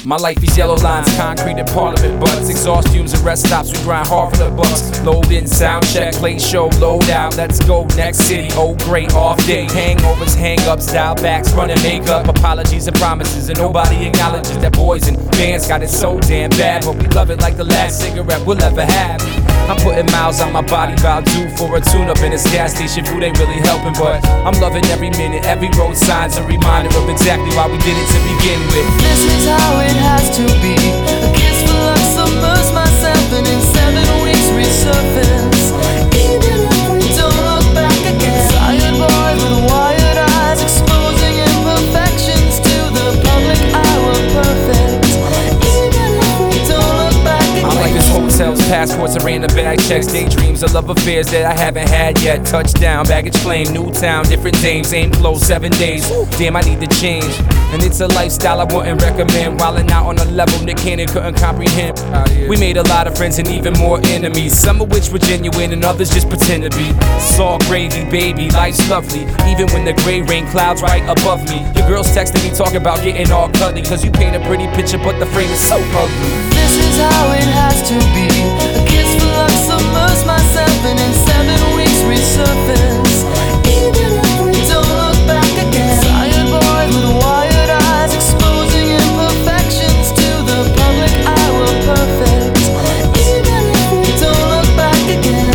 My life is yellow lines, concrete and parliament butts, exhaust fumes and rest stops, we grind hard for the bucks. Load in, sound check, play show, load out, let's go, next city, oh great, off day. Hangovers, hang-ups, dial backs, running makeup, apologies and promises, and nobody acknowledges that boys and bands got it so damn bad, but we love it like the last cigarette we'll ever have. I'm putting miles on my body, about due for a tune-up, in this gas station food ain't really helping, but I'm loving every minute, every road sign's a reminder of exactly why we did it to begin with. This is how it has to be. A kiss for love, submerge myself, and in 7 weeks resurface. Even if we don't look back again. Tired boys with wired eyes, exposing imperfections to the public eye. We're perfect. Even if we don't look back again. I'm like this hotels, passports, arena bag checks, daydreams of love affairs that I haven't had yet. Touchdown, baggage claim, new town, different names, same clothes, 7 days. Damn, I need to change. And it's a lifestyle I wouldn't recommend. Wildin' out on a level Nick Cannon couldn't comprehend. We made a lot of friends and even more enemies, some of which were genuine and others just pretend to be. It's all gravy, baby, life's lovely, even when the gray rain clouds right above me. Your girl's texting me talking about getting all cuddly, cause you paint a pretty picture but the frame is so ugly. This is how it has to be. A kiss for love, submerge myself, and in 7 weeks resurface. Even if we don't look back again. Tired boys with wired eyes, exposing imperfections to the public eye. We're perfect. Even if we don't look back again.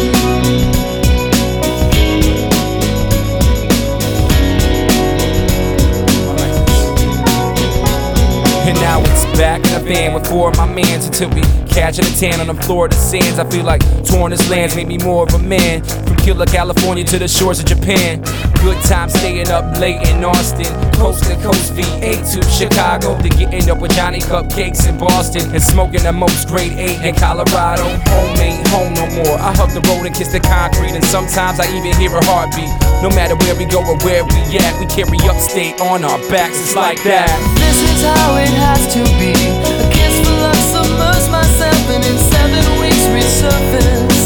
And now it's back in the van with 4 of my mans until we catching a tan on the Florida sands. I feel like touring this land's made me more of a man. From Killer, California to the shores of Japan. Good time staying up late in Austin, coast to coast VA to Chicago, to getting up with Johnny Cupcakes in Boston, and smoking the most grade 8 in Colorado. Home ain't home no more. I hug the road and kiss the concrete, and sometimes I even hear a heartbeat. No matter where we go or where we at, we carry upstate on our backs. It's like that. This is how it has to be. A kiss for love, submerge myself, and in 7 weeks resurface.